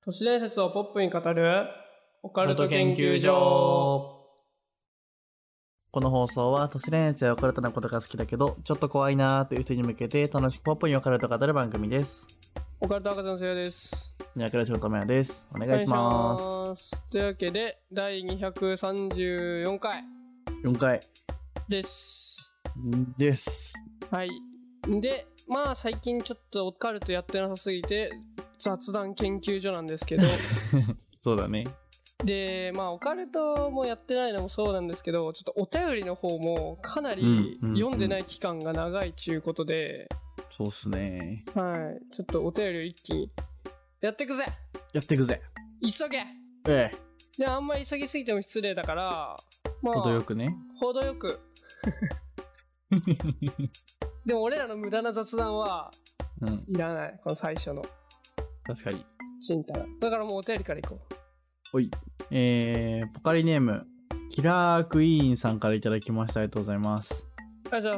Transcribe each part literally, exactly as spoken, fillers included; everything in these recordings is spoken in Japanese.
都市伝説をポップに語るオカオカルトルト研研究究所。 所。この放送は都市伝説やオカルトなことが好きだけどちょっと怖いなーという人に向けて楽しくポップにオカルトを語る番組です。 オカルト博士のせいやです。 ニャクラシのともやです。お願いしまお願いします。というわけでだいにひゃくさんじゅうよんかいす。よんかいですです。 はい。でまあ最近ちょっとオカルトやってなさすぎて雑談研究所なんですけどそうだね。 でまあオカルトもやってないのもそうなんですけど、ちょっとお便りの方もかなり読んでない期間が長いちゅうことで、 そうっすね。 はいちょっとお便りを一気にやっていくぜ。 やっていくぜ。 急げ。 ええ。 であんまり急ぎすぎても失礼だからまあ程よくね。 程よくでも俺らの無駄な雑談はうん。 いらない、この最初の確かに。 ちんたらだからもうお便りからいこう。 おい。えー、ポカリネームキラークイーンさんからいただきました。ありがとうございます。 ありがとうございます。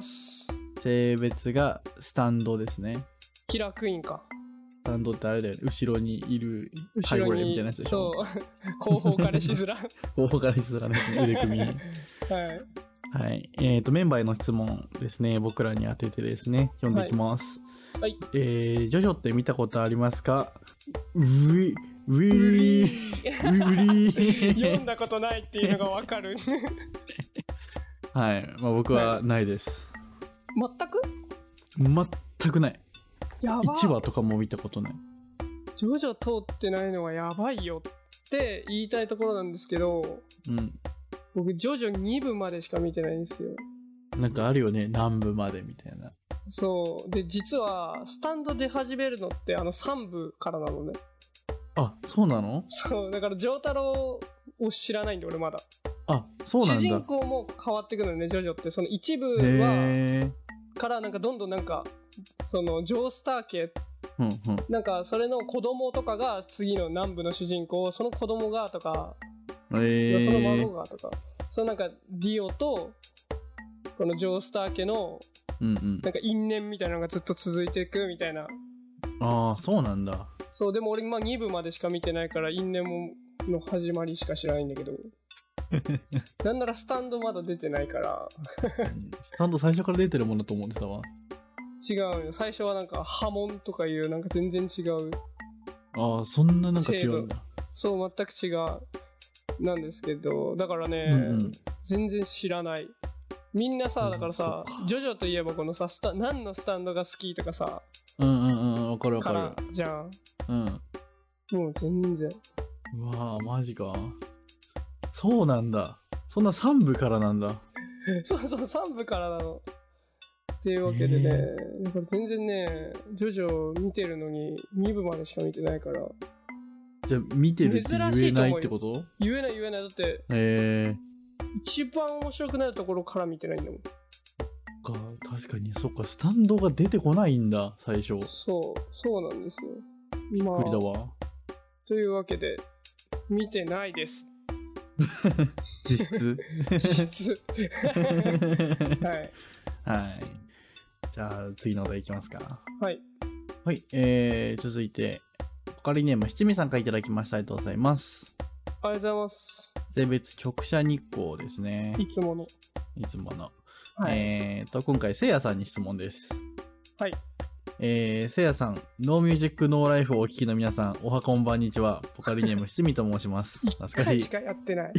性別がスタンドですね。 キラークイーンか。 スタンドってあれだよね。後ろにいる後ろ背後霊みにたいなやつでしょ。 そう後方彼氏面後方からすらの腕組み。 はいはい。えっ、ー、と、メンバーへの質問ですね。僕らに当ててですね、読んでいきます。 はい、 えー、ジョジョって見たことありますか？ウィ、ウィリー、ウィリー。 読んだことないっていうのがわかるはい。まあ僕はないです。 全く全くない。 やば。 いちわとかも見たことない。 ジョジョ通ってないのはやばいよって言いたいところなんですけど、 うん。 僕ジョジョにぶまでしか見てないんですよ。 なんかあるよね、南部までみたいな。 そうで、実はスタンド出始めるのってあのさんぶからなのね。 あ、そうなの？ そうだから丈太郎を知らないんで俺まだ。 あ、そうなんだ。 主人公も変わってくるのね、ジョジョって。その一部へはー。 からなんかどんどんなんかそのジョースター家うんうん。 なんかそれの子供とかが次の南部の主人公、その子供がとか、 えー、 その孫がとか、そのなんかディオとこのジョースター家のうんうん、 なんか因縁みたいなのがずっと続いていくみたいな。 ああ、そうなんだ。 そうでも俺まあにぶまでしか見てないから因縁もの始まりしか知らないんだけどなんならスタンドまだ出てないからスタンド最初から出てるものと思ってたわ。 違うよ、最初はなんか波紋とかいうなんか全然違う。 ああ、そんななんか違うんだ。 そう全く違うなんですけど、だからね、 うんうん、 全然知らない。みんなさ、だからさ、ジョジョといえばこのさ、スタ何のスタンドが好きとかさ、 うんうんうん、わかるわかる。 からじゃん。 うん。 もう全然。 うわぁ、マジか。そうなんだ。そんなさんぶからなんだ。 そうそう、さんぶからなの。っていうわけでね、これ全然ね、ジョジョ見てるのににぶまでしか見てないから。 じゃあ見てるって言えないってこと？ 言えない言えない。だって、 えー、 一番面白くなるところから見てないんだもん。 か、確かに、そっか、スタンドが出てこないんだ、最初。 そう、そうなんですよ。 びっくりだわ。まあ、 というわけで、見てないです。 実質実質はい。 はい。じゃあ、次のお題いきますか。 はい。 はい、えー、続いて、ポカリネーム七味さんからいただきました。ありがとうございます。 ありがとうございます。 性別直射日光ですね。 いつもの。 いつもの。 はい、 えーと、今回、せいやさんに質問です。 はい。 えー、せいやさん、ノーミュージックノーライフをお聞きの皆さん、おはこんばんにちは。ポカリネーム七味と申します。懐かしい。 いっかいしかやってない。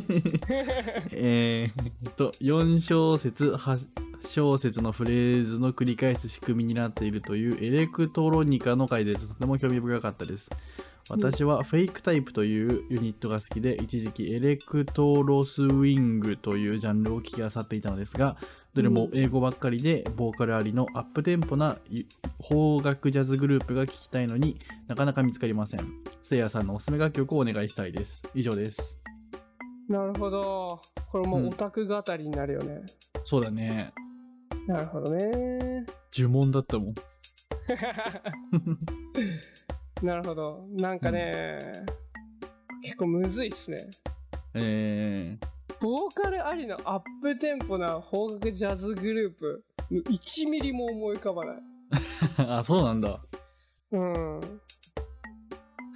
えーと、よん小節、はち小節のフレーズの繰り返す仕組みになっているというエレクトロニカの回です。とても興味深かったです。私はフェイクタイプというユニットが好きで、一時期エレクトロスウィングというジャンルを聞き漁っていたのですが、どれも英語ばっかりでボーカルありのアップテンポな邦楽ジャズグループが聴きたいのになかなか見つかりません。せいやさんのおすすめ楽曲をお願いしたいです。以上です。 なるほど。これもうオタク語りになるよね。うん、 そうだね。 なるほどね。 呪文だったもん。 なるほど。なんかね、うん、結構むずいっすね。 えー、 ボーカルありのアップテンポな邦楽ジャズグループいちミリも思い浮かばない。 あ、そうなんだ。 うん。フ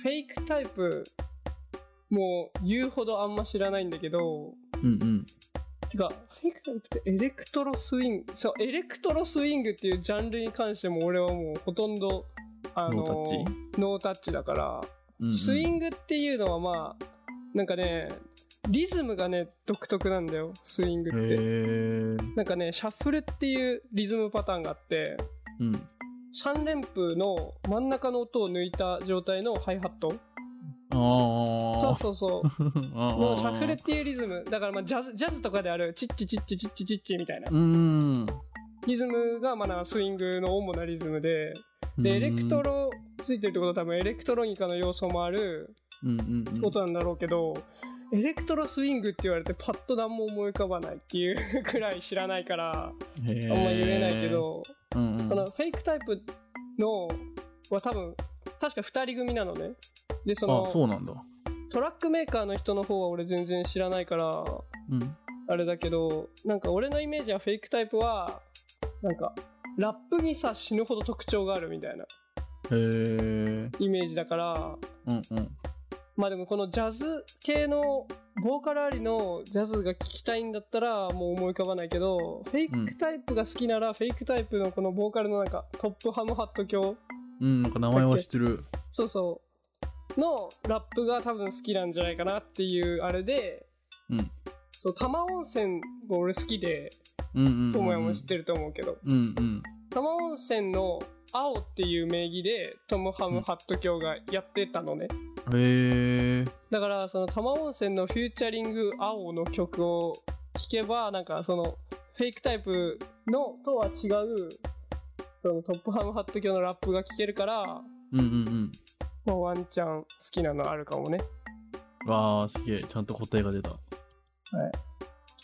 フェイクタイプもう言うほどあんま知らないんだけど、 うんうんてかフェイクタイプってエレクトロスイング、そうエレクトロスイングっていうジャンルに関しても俺はもうほとんどあのノータッチノータッチだから、 うんうん、 スイングっていうのはまあなんかねリズムがね独特なんだよスイングって。 へー、 なんかねシャッフルっていうリズムパターンがあって、 うん、 さん連符の真ん中の音を抜いた状態のハイハット、 あそうそうそうのシャッフルっルていうリズムだから、まあジャズジャズとかであるチッチチッチチッチチッチみたいなうんリズムがまあなんかスイングの主なリズムで、でエレクトロついてるってことは多分エレクトロニカの要素もあることなんだろうけど、エレクトロスイングって言われてパッと何も思い浮かばないっていうくらい知らないからあんま言えないけど、 うんうん、 このフェイクタイプのは多分確かふたり組なのね。でそのあ、そうなんだ。 トラックメーカーの人の方は俺全然知らないから、 うん、 あれだけど、なんか俺のイメージはフェイクタイプはなんかラップにさ死ぬほど特徴があるみたいなへイメージだから、 うんうん、 まあでもこのジャズ系のボーカルありのジャズが聴きたいんだったらもう思い浮かばないけど、フェイクタイプが好きなら、うん、フェイクタイプのこのボーカルのなんかトップハムハット教、 うん、なんか名前は知ってる。そうそうのラップが多分好きなんじゃないかなっていうあれで、 うん、 そう多摩温泉が俺好きで、ともやも知ってると思うけど、 うんうん、 多摩温泉の青っていう名義でトムハムハット教がやってたのね、 うん、へー、 だからその多摩温泉のフューチャリング青の曲を聴けばなんかそのフェイクタイプのとは違うそのトップハムハット教のラップが聴けるから、 うんうんうん、 まあ、ワンチャン好きなのあるかもね。 わーすげえ、ちゃんと答えが出た。はい、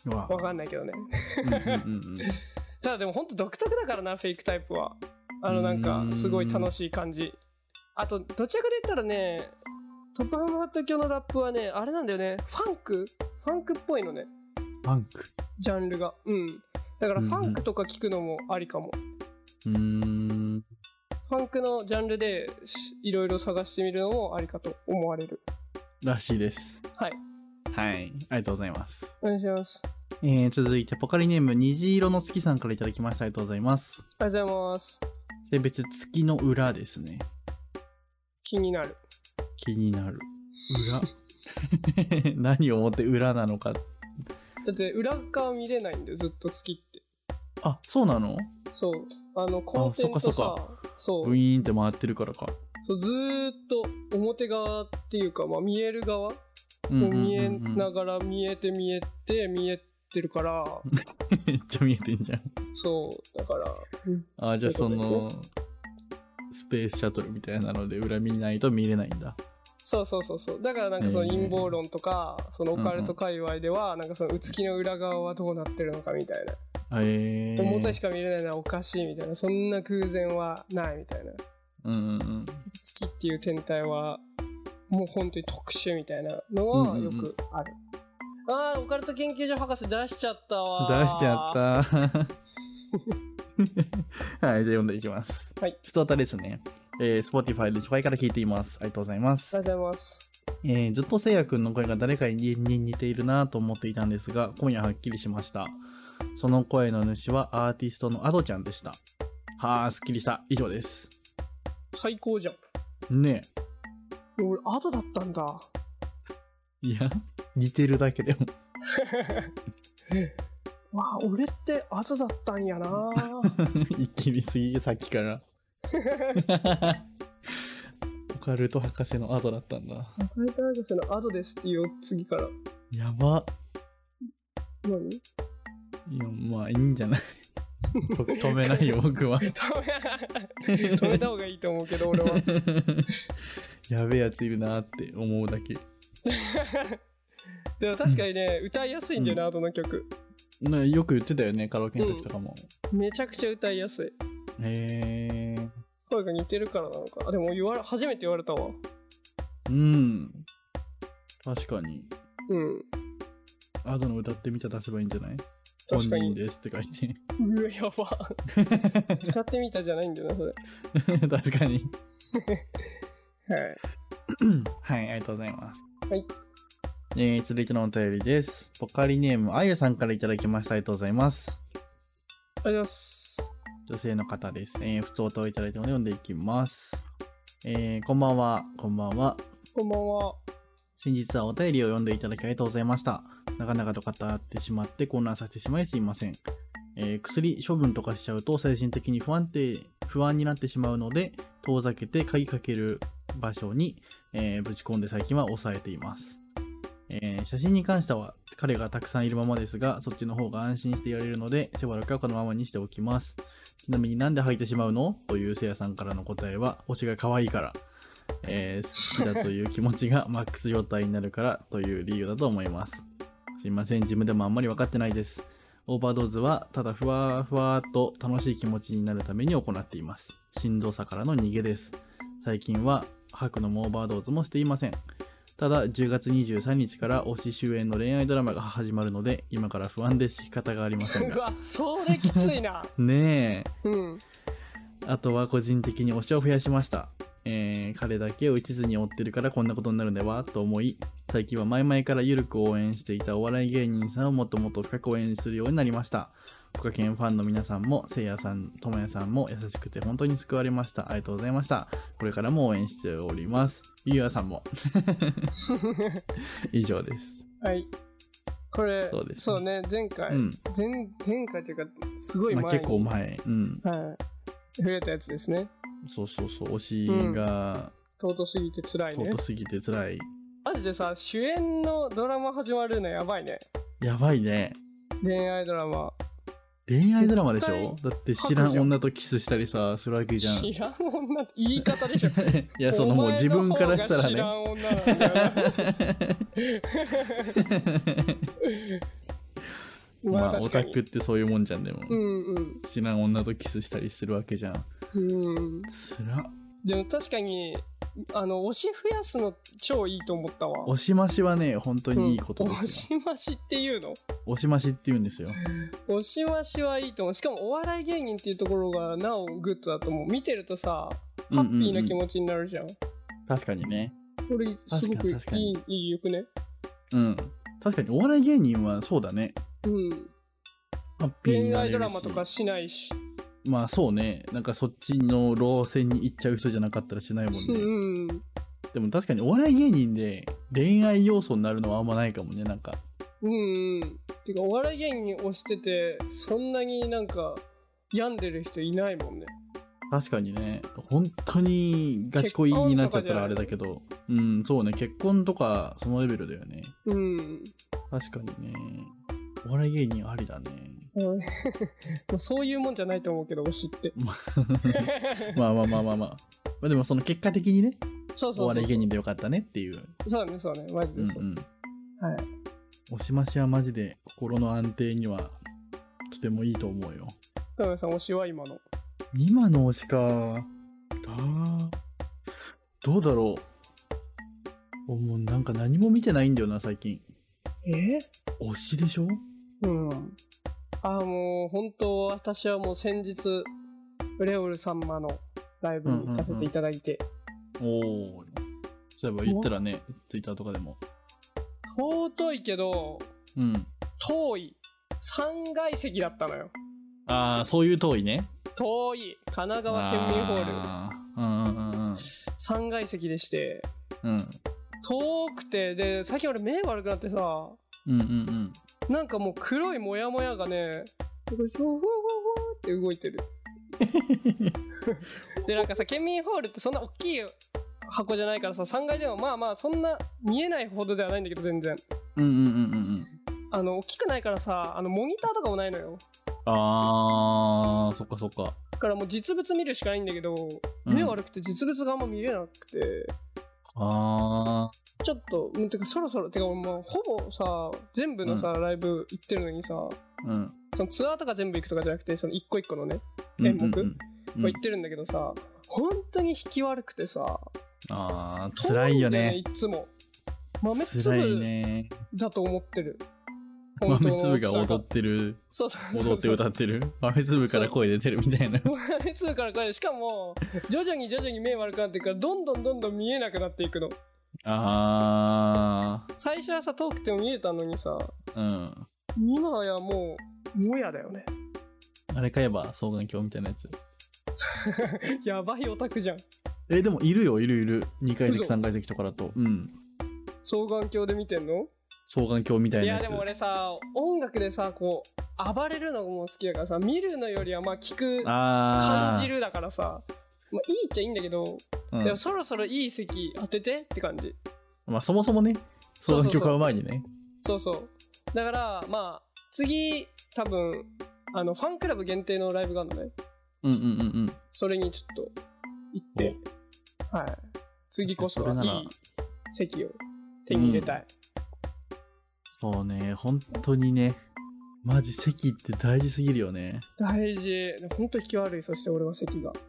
わかんないけどねうんうんうん、うん、 ただでもほんと独特だからなフェイクタイプは。あのなんかすごい楽しい感じ。あとどちらかで言ったらねトップハムハット教のラップはねあれなんだよね、ファンクファンクっぽいのね、 ファンクジャンルが。うんだからファンクとか聞くのもありかも。 うーん、 ファンクのジャンルでいろいろ探してみるのもありかと思われるらしいです。 はいはい、ありがとうございます。 お願いします。 えー、続いてポカリネーム虹色の月さんからいただきました。ありがとうございます。 ありがとうございます。 性別月の裏ですね。 気になる気になる裏何をもって裏なのか。 だって裏側見れないんだよずっと月って。 あ、そうなの。 そうあのコンテンツさ、 そうブイーンって回ってるからか。 そうずーっと表側っていうか、まあ、見える側を見えながら見えて見えて見えてるからめっちゃ見えてんじゃん。 そうだから、 うん、あじゃあそのスペースシャトルみたいなので裏見ないと見れないんだ。 そうそうそうそうだからなんかその陰謀論とか、えー、そのオカルト界隈ではなんかその月の裏側はどうなってるのかみたいな、 えー、 表しか見れないのはおかしいみたいな、そんな空前はないみたいな、 うんうんうん、 月っていう天体はもう本当に特殊みたいなのはよくある、うんうんうん、あーオカルト研究所博士出しちゃったわ。 出しちゃったはい、じゃあ読んでいきます。 はい、 ふつおたですね。えー、Spotify で初回から聞いています。ありがとうございます。 ありがとうございます。 えー、ずっとせいやくんの声が誰かに似ているなと思っていたんですが、今夜はっきりしました。その声の主はアーティストのアドちゃんでした。はあ、すっきりした。以上です。 最高じゃん。 ねえ。俺、アドだったんだ。 いや、似てるだけでも。 わあ、俺ってアドだったんやな。 一気にすぎ、さっきから。オカルト博士のアドだったんだ。 オカルト博士のアドですっていう次から。 やば。 何？ いや、まあいいんじゃない止めないよ僕は。 止めた方がいいと思うけど俺は。 やべえやついるなって思うだけ。 でも確かにね、歌いやすいんだよね、うん、アドの曲。 ね、よく言ってたよね、カラオケの時とかも。 うん、めちゃくちゃ歌いやすい。 へー。 声が似てるからなのか。あ、でも言われ初めて言われたわ。 うん。確かに。 うん。 アドの歌ってみた出せばいいんじゃない？本人ですって書いて。 うわ、やば。歌ってみたじゃないんだよな、それ。 確かに。 はい。 はい、ありがとうございます。 はい。 えー、続いてのお便りです。ポカリネームあやさんからいただきました。ありがとうございます。 ありがとうございます。 女性の方です。えー、普通お答えいただいたので読んでいきます。えー、こんばんは。こんばんは。 こんばんは。 先日はお便りを読んでいただきありがとうございました。長々と語ってしまって混乱させてしまいすいません。えー、薬処分とかしちゃうと精神的に不安定、不安になってしまうので、遠ざけて鍵かける場所に、えー、ぶち込んで最近は抑えています。えー、写真に関しては彼がたくさんいるままですが、そっちの方が安心してやれるので、しばらくはこのままにしておきます。ちなみになんで吐いてしまうのというせいやさんからの答えは、推しが可愛いから、えー、好きだという気持ちがマックス状態になるからという理由だと思います。すいません、自分でもあんまり分かってないです。オーバードーズはただふわふわっと楽しい気持ちになるために行っています。しんどさからの逃げです。最近は吐くのもオーバードーズもしていません。ただじゅうがつにじゅうさんにちから推し主演の恋愛ドラマが始まるので、今から不安で仕方がありませんが。 うわ、それきついな。 ねえ、 うん。 あとは個人的に推しを増やしました。えー、彼だけを一途に追ってるからこんなことになるんではと思い、最近は前々から緩く応援していたお笑い芸人さんをもっともっと深く応援するようになりました。ポカケンファンの皆さんも、せいやさん、ともやさんも優しくて本当に救われました。ありがとうございました。これからも応援しております。ゆうやさんも。以上です。 はい。これ、そうです、ね、そうね、前回、うん、前、前回というか、すごい前に、 まあ、結構前。うん。 はい。触れたやつですね。 そうそうそう、推しが、 うん、尊すぎて辛いね。 尊すぎて辛い。 マジでさ、主演のドラマ始まるのやばいね。 やばいね。 恋愛ドラマ。 恋愛ドラマでしょ？だって知らん女とキスしたりさ、するわけじゃん。 知らん女って言い方でしょ。 いや、そのもう自分からしたらね。知らん女なんだよな。まあ、オタクってそういうもんじゃんでも。 うんうん。 知らん女とキスしたりするわけじゃん。 うん。 つら。 でも確かに、あの推し増やすの超いいと思ったわ。 推し増しはね、本当にいいことですよ。 推し増しっていうの？ 推し増しって言うんですよ。 推し増しはいいと思う。しかもお笑い芸人っていうところがなおグッドだと思う。見てるとさ、ハッピーな気持ちになるじゃん。うんうんうん、 確かにね。 これすごくいい、いいよくね。 うん。確かにお笑い芸人はそうだね。 うん。 ハッピーになれるし。 恋愛ドラマとかしないし。 まあそうね、なんかそっちの路線に行っちゃう人じゃなかったらしないもんね。 うん、 でも確かにお笑い芸人で恋愛要素になるのはあんまないかもね、なんか。 うんうん。てかお笑い芸人推しててそんなになんか病んでる人いないもんね。 確かにね、本当にガチ恋になっちゃったらあれだけど、うん、そうね、結婚とかそのレベルだよね。 うん。確かにね、お笑い芸人ありだね。 まあそういうもんじゃないと思うけど推しってまあまあまあまあまあまあでもその結果的にね、 そうそうそうそう、 お笑い芸人でよかったねっていう。 そうねそうね、マジでそう、うんうん、はい。 推し増しはマジで心の安定にはとてもいいと思うよ。 田辺さん推しは今の今の推しかあどうだろう。もうなんか何も見てないんだよな最近。 え推しでしょ。 うん。ああ、もう本当私はもう先日レオルさんまのライブに行かせていただいて、 うんうんうん、おお、そういえば言ったらね、ツイッターとかでも尊いけど、 うん、 遠いさんがい席だったのよ。 ああ、そういう遠いね。 遠い神奈川県民ホール、 うんうんうんうん、 さんがい席でして、 うん、 遠くて、で最近俺目悪くなってさ、 うんうんうん、 なんかもう黒いモヤモヤがね、ふわふわふわって動いてる。でなんかさ、県民ホールってそんな大きい箱じゃないからさ、さんがいでもまあまあそんな見えないほどではないんだけど全然。 うんうんうんうん。 あの大きくないからさ、あのモニターとかもないのよ。 あー、そっかそっか。 だからもう実物見るしかないんだけど、うん、目悪くて実物があんま見れなくて。 あー。 ちょっと、てかそろそろ、てかもうほぼさ、全部のさ、うん、ライブ行ってるのにさ、 うん、 そのツアーとか全部行くとかじゃなくて、その一個一個のね、演目、うんうんうん、行ってるんだけどさ、本当に引き悪くてさ、 あー、辛いよね。 いつも。豆粒だと思ってる。 豆粒が踊ってる。 そうそうそうそう、 踊って歌ってる。豆粒から声出てるみたいな。 豆粒から声で、しかも徐々に徐々に目悪くなっていくから、どんどんどんどん見えなくなっていくの。 あー、 最初はさ遠くても見えたのにさ、 うん、 今はもうもやだよね。 あれ買えば双眼鏡みたいなやつ。 やばいオタクじゃん。 えでもいるよ、いるいる。にかい席さんかい席とかだと、うん、 双眼鏡で見てんの？ 双眼鏡みたいなやつ。 いやでも俺さ、音楽でさこう暴れるのも好きだからさ、見るのよりはまあ聞く、感じるだからさ、まあ、いいっちゃいいんだけど、うん、でもそろそろいい席当ててって感じ。 まあそもそもね、双眼鏡買う前にね。 そうそうだからまあ次多分あのファンクラブ限定のライブがあるのね。 うんうんうんうん。 それにちょっと行って、はい、次こそはいい席を手に入れたい。 うん、そうね、本当にね、マジ席って大事すぎるよね。 大事、本当引き悪い。そして俺は席が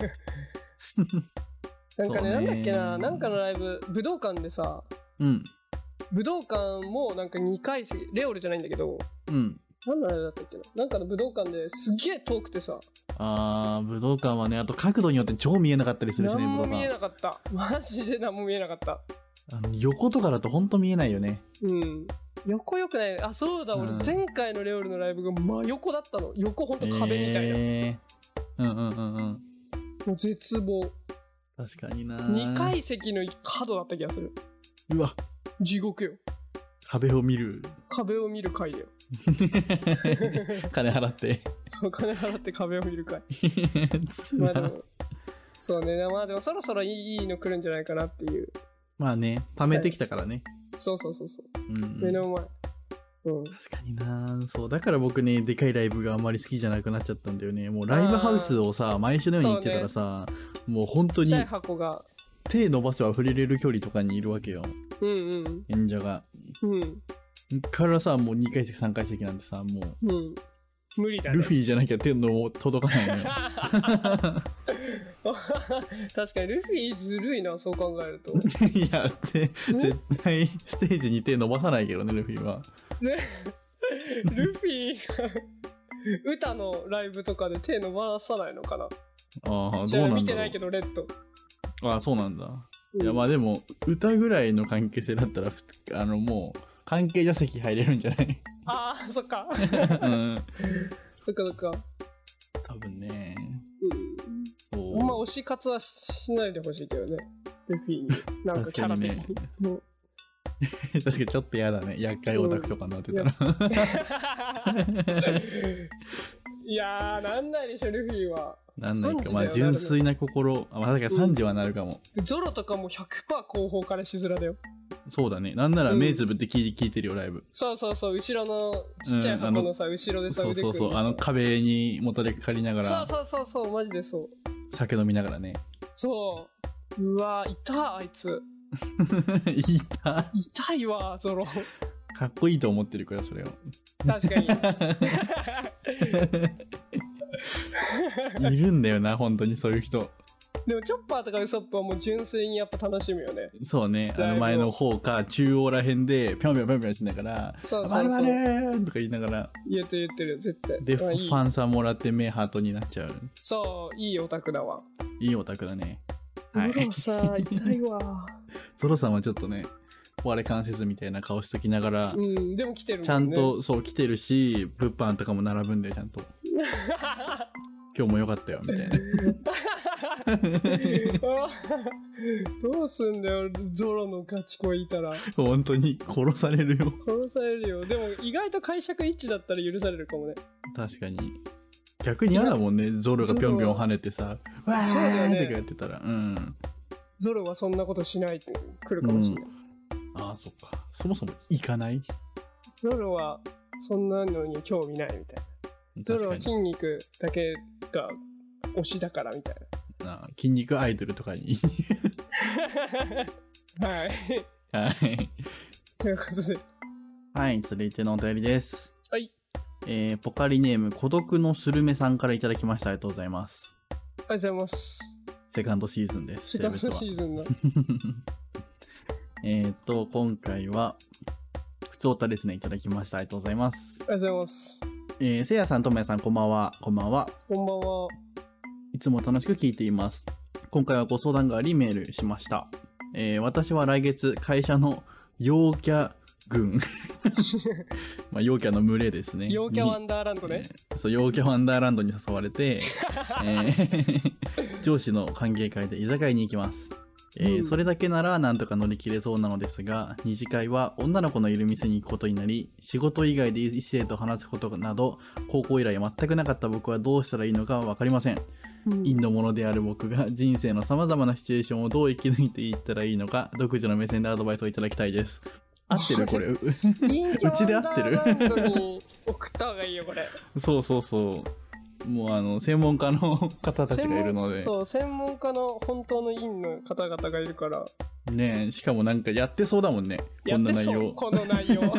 なんか ね, ねなんだっけな、なんかのライブ、武道館でさ、うん、武道館もなんかにかい席、レオルじゃないんだけど、うん、なんのライブだったっけな、なんかの武道館ですげえ遠くてさ、 あー、武道館はね、あと角度によって超見えなかったりするしね。 何も見えなかった、マジで何も見えなかった。 あの横とかだとほんと見えないよね。 うん、横よくない。あ、そうだ、うん、俺前回のレオルのライブが真横だったの。横ほんと壁みたいな、えー、うんうんうんうん、 もう絶望。 確かにな。 にかい席の角だった気がする。 うわ、地獄よ。 壁を見る壁を見る回だよ金払ってそう、金払って壁を見る回まあでもそうね、まあでもそろそろいいの来るんじゃないかなっていう。 まあね、貯めてきたからね、 はい、そうそうそうそう、うん、 目の前、うん、確かにな。そうだから僕ね、でかいライブがあんまり好きじゃなくなっちゃったんだよね。もうライブハウスをさ毎週のように行ってたらさ、ね、もう本当にちっちゃい箱が手伸ばせば触れれる距離とかにいるわけよ、うんうん、演者が、うん、からさ、もうにかい席さんかい席なんてさ、もう、うん、 無理だね。 ルフィじゃなきゃ手の届かないね確かにルフィずるいな、そう考えるといやって絶対ステージに手伸ばさないけどね、ルフィはね。 ルフィ歌のライブとかで手伸ばさないのかな。 ああ、どうなんだろう。 見てないけどレッド。 ああ、そうなんだ、うん、いやまあでも歌ぐらいの関係性だったらあのもう関係者席入れるんじゃない？ ああ、そっか、うん、そっかそっか、 多分ね、 うん、そう、あんま推し活はしないでほしいけどね、ルフィになんかキャラ的に。確かにね確かにちょっと嫌だね、厄介オタクとかになってたら、うん、 いやー、なんないでしょルフィは。 なんないか、まあ純粋な心、あ、まあだからさんじはなるかも、 うん、ゾロとかも ひゃくパーセント 後方からしづらだよ。 そうだね、なんなら目つぶって聞い、うん、聞いてるよライブ。 そうそうそう、後ろのちっちゃい箱のさ、うん、後ろでさ、 そうそうそう、あの壁にもたれかかりながら、 そうそうそうそう、マジでそう、 酒飲みながらね。 そう、うわいたあいついた痛いわゾロ。 かっこいいと思ってるからそれを。 確かにいるんだよな本当にそういう人。 でもチョッパーとかウソップはもう純粋にやっぱ楽しむよね。 そうね、あの前の方か中央らへんでぴょんぴょんぴょんぴょんしながら、そうそうそう、まるまるとか言いながら言ってる言ってる絶対で、まあ、いいファンさんもらって目ハートになっちゃう。 そう、いいオタクだわ。 いいオタクだね。 ゾロさ、痛いわ。 ゾロさんはちょっとね、我関節みたいな顔しときながら、 うん、でも来てるもんね。 ちゃんとそう来てるし、物販とかも並ぶんでちゃんと。今日も良かったよみたいな。 どうすんだよゾロのガチ恋いたら。 本当に殺されるよ。 殺されるよ。でも意外と解釈一致だったら許されるかもね。 確かに。逆に嫌だもんね、ゾロがぴょんぴょん跳ねてさ、わーってやってたら、うん。 ゾロはそんなことしないって来るかもしれない。 うん、ああ、そっか。そもそも行かない？ ゾロはそんなのに興味ないみたいな。ゾロは筋肉だけが推しだからみたいな。ああ、筋肉アイドルとかに。 はい。 はい。 ということで。 はい、続いてのお便りです。 はい。 えー、ポカリネーム孤独のスルメさんからいただきました。ありがとうございます。 ありがとうございます。 セカンドシーズンです。 セカンドシーズンだ。 えっと今回は普つおたですね、いただきました。ありがとうございます。 ありがとうございます。 えー、せいやさん、ともやさん、こんばんは。こんばんは。 こんばんは。 いつも楽しく聞いています。今回はご相談がありメールしました。えー、私は来月会社の陽キャ軍まあ陽キャの群れですね。 陽キャワンダーランドね。 えー、そう陽キャワンダーランドに誘われて、えー、上司の歓迎会で居酒屋に行きます。えーうん、それだけならなんとか乗り切れそうなのですが、二次会は女の子のいる店に行くことになり、仕事以外で異性と話すことなど高校以来全くなかった僕はどうしたらいいのか分かりません。うん、陰のものである僕が人生のさまざまなシチュエーションをどう生き抜いていったらいいのか、独自の目線でアドバイスをいただきたいです。合ってるこれうちで合ってる送った方がいいよこれ。 そうそうそう、もうあの専門家の方たちがいるので、 そう専門家の本当の陰の方々がいるからねえ、しかもなんかやってそうだもんね、こんな内容。 この内容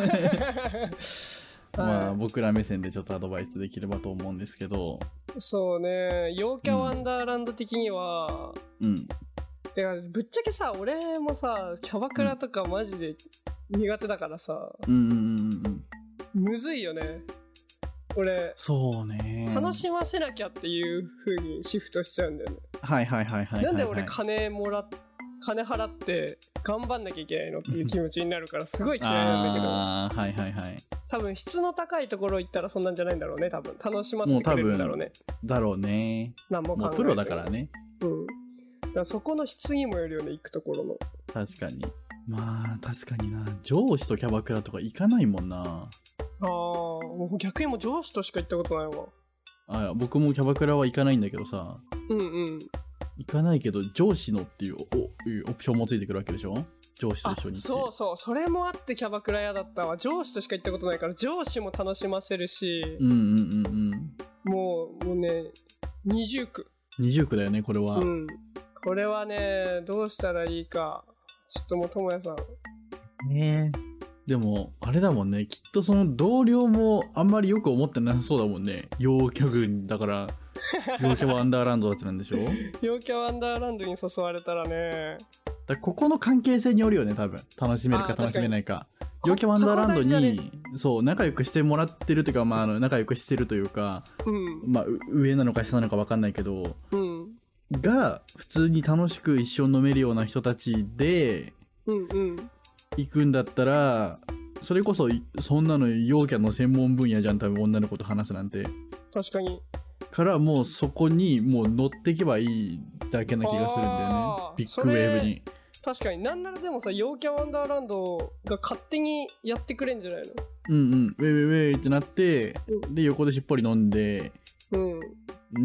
まあ僕ら目線でちょっとアドバイスできればと思うんですけど、 そうね、陽キャワンダーランド的には、うん、てかぶっちゃけさ、俺もさキャバクラとかマジで苦手だからさ、うんうんうんうん、むずいよね。俺そうね、 楽しませなきゃっていう風にシフトしちゃうんだよね。 はいはいはいはい、はい、 なんで俺金もらっ金払って頑張んなきゃいけないのっていう気持ちになるからすごい嫌いなんだけどあーはいはいはい、 多分質の高いところ行ったらそんなんじゃないんだろうね。多分楽しませてくれるんだろうね。 だろうね。 何も考えない。 もうプロだからね。 うん。だからそこの質にもよるよね、行くところの。 確かに。まあ確かにな、上司とキャバクラとか行かないもんな。ああ、もう逆にもう上司としか行ったことないわ。 あ、僕もキャバクラは行かないんだけどさ。 うんうん。 行かないけど上司のっていうオプションもついてくるわけでしょ。上司と一緒に。 そうそう、それもあってキャバクラ屋だったわ。上司としか行ったことないから上司も楽しませるし、 うんうんうんうん、 もうもうね、二重苦二重苦だよねこれは。うん、 これはね、どうしたらいいかちょっともうともやさんねえ、でもあれだもんね、きっとその同僚もあんまりよく思ってなさそうだもんね。陽キャ軍だから陽キャワンダーランドだってなんでしょ。 陽キャワンダーランドに誘われたらね、 だここの関係性によるよね多分。楽しめるか楽しめないか。陽キャワンダーランドに そ, そう仲良くしてもらってるというか、まあ、あの仲良くしてるというか、うん、まあ上なのか下なのか分かんないけど、うん、が普通に楽しく一緒に飲めるような人たちで行くんだったら、それこそそんなの陽キャの専門分野じゃん多分、女の子と話すなんて。 確かに。 からもうそこにもう乗っていけばいいだけな気がするんだよね、ビッグウェーブに。 確かに。なんならでもさ、陽キャワンダーランドが勝手にやってくれんじゃないの。 うんうん、ウェイウェイウェイってなって、うん、で横でしっぽり飲んで、うん、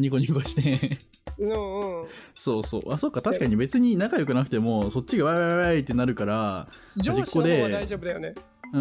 ニコニコしてうんうん、そうそう、あ、そうか、確かに別に仲良くなくてもそっちがワイワイワイってなるから、 上司の方は大丈夫だよね。 うん、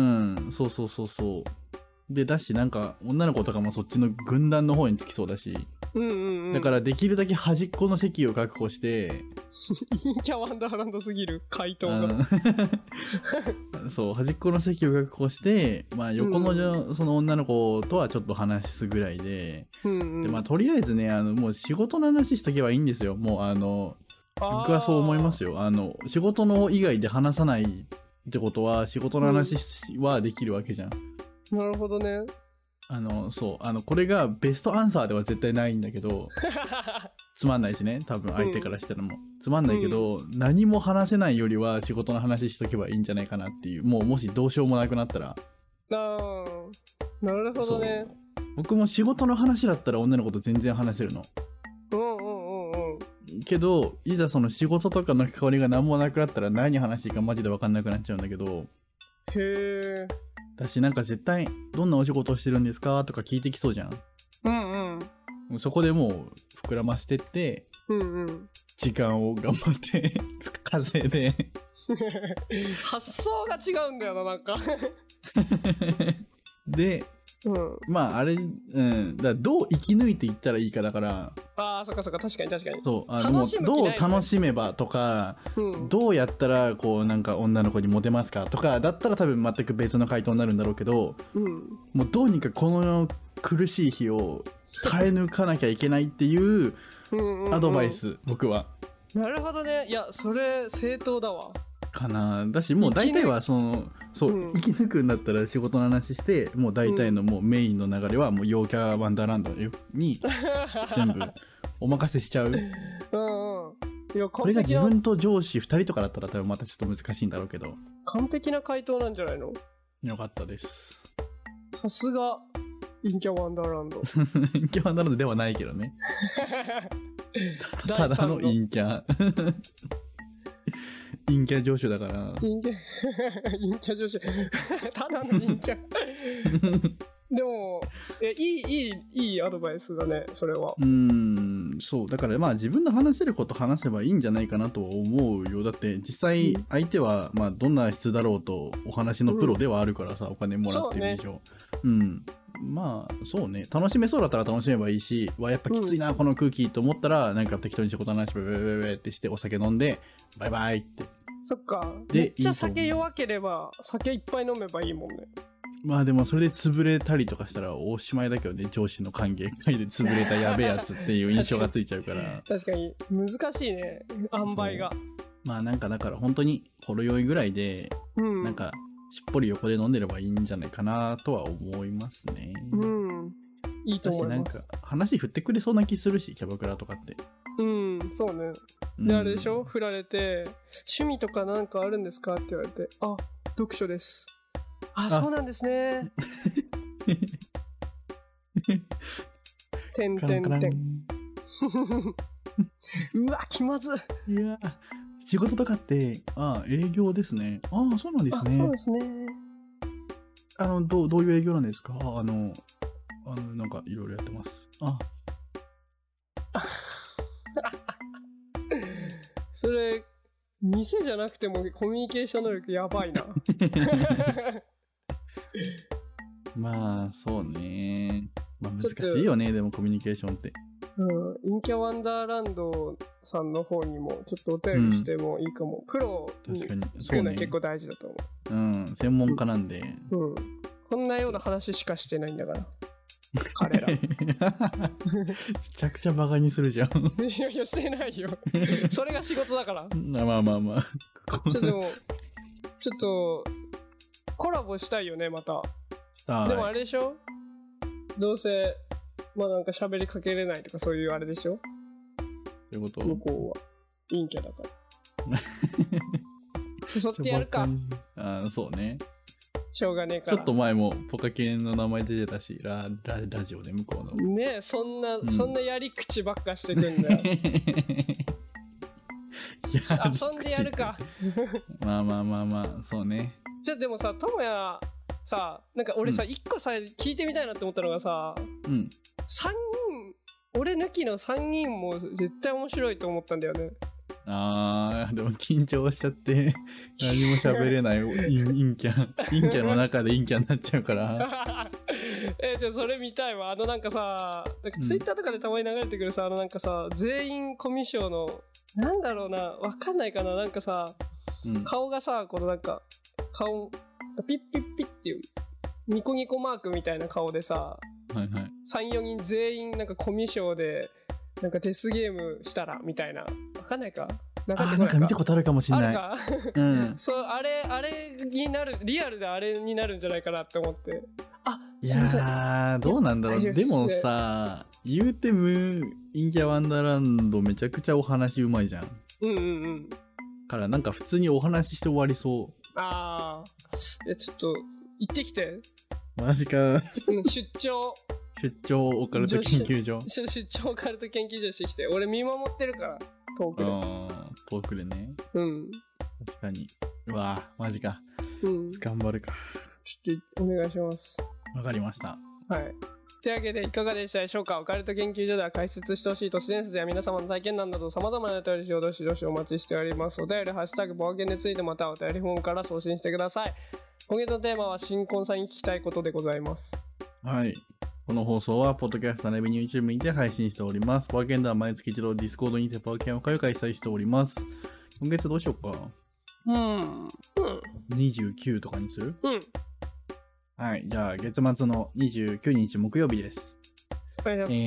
そうそうそうそう。でだし、なんか女の子とかもそっちの軍団の方につきそうだし、うんうんうん、だからできるだけ端っこの席を確保して陰キャワンダーランドすぎる回答がそう、端っこの席を確保して、まあ、横の、うん、その女の子とはちょっと話すぐらいで、うんうん、でまあとりあえずね、あのもう仕事の話しとけばいいんですよ。もうあの僕はそう思いますよ。あの仕事の以外で話さないってことは仕事の話はできるわけじゃん、 うん、なるほどね。 あのそうあのこれがベストアンサーでは絶対ないんだけどつまんないしね、多分相手からしたらも、うん、つまんないけど、うん、何も話せないよりは仕事の話しとけばいいんじゃないかなっていう。もうもしどうしようもなくなったら。 あー、なるほどね。 僕も仕事の話だったら女の子と全然話せるの。 うんうんうんうん。 けどいざその仕事とかの関わりが何もなくなったら何話していいかマジで分かんなくなっちゃうんだけど。 へー。 だし、なんか絶対どんなお仕事をしてるんですかとか聞いてきそうじゃん。 うんうん。そこでもう膨らましてって、うんうん、時間を頑張って稼いで発想が違うんだよな、なんかで、うん、まああれ、うん、だからどう生き抜いていったらいいかだから。 ああ、そっかそっか、確かに確かに。 そう、あのどう楽しめばとか、うん、どうやったらこうなんか女の子にモテますかとかだったら多分全く別の回答になるんだろうけど、うん、もうどうにかこの苦しい日を耐え抜かなきゃいけないっていうアドバイス、うんうんうん、僕は。 なるほどね。いや、それ正当だわ。 かな。だしもう大体はそのそう、うん、生き抜くんだったら仕事の話してもう大体のもうメインの流れはもう陽キャワンダーランドに全部お任せしちゃう。うんうん。いや、これが自分と上司ふたりとかだったら多分またちょっと難しいんだろうけど。 完璧な回答なんじゃないの？ よかったです。 さすが陰キャワンダーランド。 陰キャワンダーランドではないけどね。ただの陰キャ。陰キャ上司だから。 陰キャ陰キャ上司。ただの陰キャ。でもえいいいいいいアドバイスだねそれは。 うーんそうだからまあ自分の話せること話せばいいんじゃないかなと思うよ。だって実際相手はまあどんな質だろうとお話のプロではあるからさ、うん、お金もらってる以上 う,、ね、うんまあそうね楽しめそうだったら楽しめばいいしわやっぱきついな、うん、この空気と思ったらなんか適当に仕事の話ベベベベってしてお酒飲んでバイバイって。 そっかめっちゃ酒弱ければ酒いっぱい飲めばいいもんね。 まあでもそれで潰れたりとかしたらおしまいだけどね。上司の歓迎会で潰れたやべえやつっていう印象がついちゃうから確かに難しいね塩梅が。 まあなんかだから本当にほろ酔いぐらいで、うん、なんかしっぽり横で飲んでればいいんじゃないかなとは思いますね。 うんいいと思います。 なんか話振ってくれそうな気するしキャバクラとかって。 うんそうね。であれでしょ、振られて趣味とかなんかあるんですかって言われてあ読書です。あ、そうなんですね。てんてんてん。うわ、気まずい。 いや、仕事とかって、あ、営業ですね。ああ、そうなんですね。 そうですね。 あの、どう、どういう営業なんですか？あの、あの、なんかいろいろやってます。あ。 それ、店じゃなくてもコミュニケーション能力やばいな。 まあそうね、まあ、難しいよねでもコミュニケーションって。 うん陰キャワンダーランドさんの方にもちょっとお便りしてもいいかも、うん、プロに聞くのは結構大事だと思う。 う、ね、うん専門家なんで、 うん、こんなような話しかしてないんだから彼らめちゃくちゃバカにするじゃん。 いやいやしてないよそれが仕事だからまあまあまあちょっとでもちょっとコラボしたいよねまた。でもあれでしょどうせまあなんか喋りかけれないとかそういうあれでしょ。 どういうこと？ 向こうは陰キャだから誘ってやるか。 ああそうねしょうがねえから。 ちょっと前もポカケンの名前出てたし ラ, ラ, ラジオで向こうのねえそんな、うん、そんなやり口ばっかしてくんだよ遊んでやるかまあまあまあまあそうね。 じゃあでもさともやさなんか俺さ、うん、いっこさ聞いてみたいなって思ったのがさ、うん、さんにん俺抜きのさんにんも絶対面白いと思ったんだよね。 あーでも緊張しちゃって何も喋れない陰キャ陰キャの中で陰キャになっちゃうからえじゃあそれ見たいわ。あのなんかさなんかツイッターとかでたまに流れてくるさ、うん、あのなんかさ全員コミュ障のなんだろうなわかんないかななんかさ、うん、顔がさこのなんか顔ピッピッピッっていうニコニコマークみたいな顔でさ、はいはい、さん、よにん全員なんかコミュ障でなんかデスゲームしたらみたいなわかんないかなんかなんか見たことあるかもしれない。 あるか、うん、そうあれあれになるリアルであれになるんじゃないかなって思って。あいやーどうなんだろう。でもさ言うてむ陰キャワンダーランドめちゃくちゃお話うまいじゃん。うんうんうんからなんか普通にお話しして終わりそう。 ああちょっと行ってきて。 マジか、 うん、出張出張オカルト研究所出張オカルト研究所してきて俺見守ってるから遠くで。 あ遠くでね。 うん確かに。うわマジか、うん、頑張るか。 ちょっとお願いします。 わかりました。 はいというわけでいかがでしたでしょうか。オカルト研究所では解説してほしい都市伝説や皆様の体験談など様々なお便りをどしどしお待ちしております。お便りハッシュタグ冒険についてまたお便りフォームから送信してください。今月のテーマは新婚さんに聞きたいことでございます。 はいこの放送はポッドキャスト並びに YouTube にて配信しております。冒険では毎月一度 Discord にて冒険会を開催しております。今月どうしようか。 うん、うん、 にじゅうくとかにする？ うんはいじゃあ月末のにじゅうくにち木曜日です。 えー、っ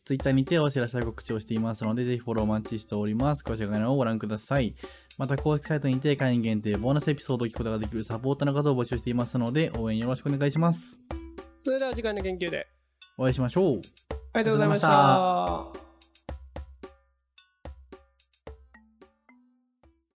Twitter にてお知らせや告知をしていますので、ぜひフォローお待ちしております。詳しい概要欄をご覧ください。また、公式サイトにて会員限定ボーナスエピソードを聞くことができるサポーターの方を募集していますので、応援よろしくお願いします。 それでは次回の研究でお会いしましょう。 ありがとうございました。